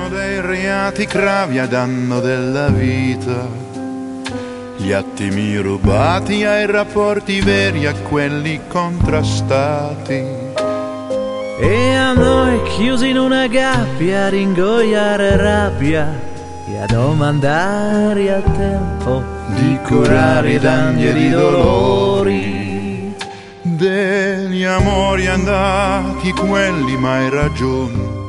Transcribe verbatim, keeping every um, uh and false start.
dei reati gravi a danno della vita, gli attimi rubati ai rapporti veri, a quelli contrastati. E a noi chiusi in una gabbia a ringoiare rabbia e a domandare a tempo di curare i danni e i dolori degli amori andati, quelli mai ragioni